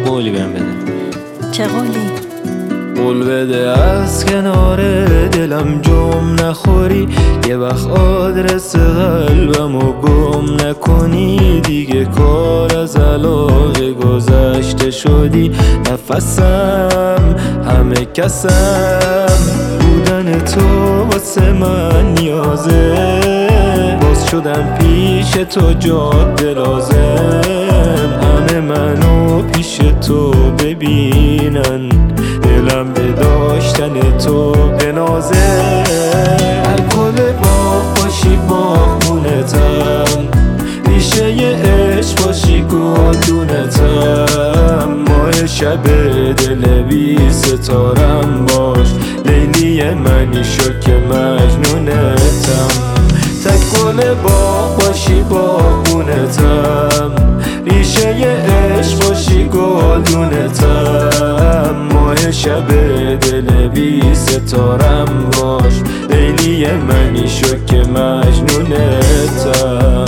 قولی بهم بده. چه قولی؟ قول بده از کنار دلم جم نخوری، یه وقت آدرس قلبمو گم نکنی. دیگه کار از علاقه گذشته شدی، نفسم همه کسم، بودن تو واسه من نیازه. باز شدم پیش تو جاده لازم، همه منو پیش تو ببینن، دلم به داشتن تو بنازه. الکل باغ باشی باغبونتم، ریشه ی عشق باشی گلدونتم. ماه شب دل بی ستارم باش، لیلی منی شو که مجنونتم. تک گل باغ باشی باغبونتم، ریشه ی عشق باشی گلدونتم. ماه شب دل بی ستارم باش، لیلی منی شو که مجنونتم.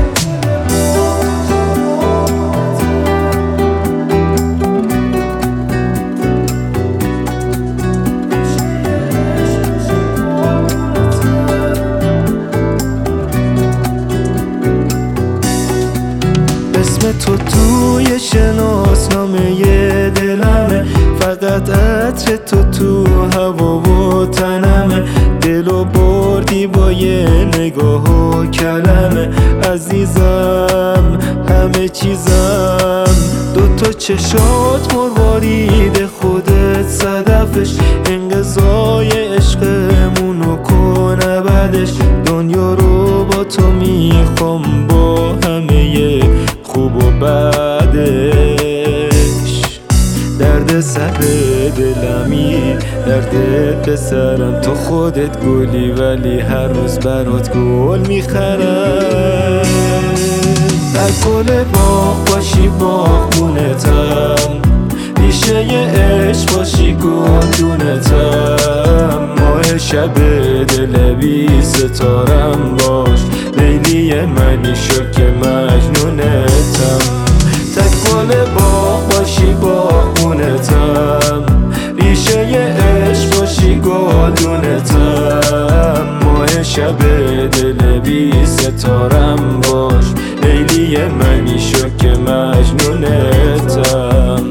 تو توی شناسنامه دلمه، فقط عطر تو هوا و تنمه. دلو بردی با یه نگاه و کلمه، عزیزم همه چیزم. دوتا چشات مروارید خودت صدفش، انقضای عشقمونو کن ابدش. دنیا رو با تو میخوام با همه خوب و بعدش. درد سر دلمی، دردت به سرم. تو خودت گلی ولی هر روز برات گل میخرم. در گل باغ باشی باغبونتم، ریشه ی عشق باشی گلدونتم. ماه شب دل بی ستارم باش، لیلی منی شو که مجنونتم. تک گل باغ باشی باغبونتم، ریشه ی عشق باشی گلدونتم. ماه شب دل بی ستارم باش، لیلی منی شو که مجنونتم.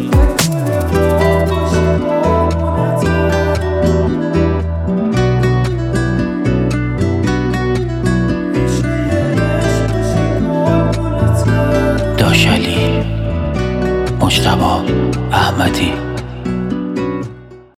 داشلی مجتبی احمدی.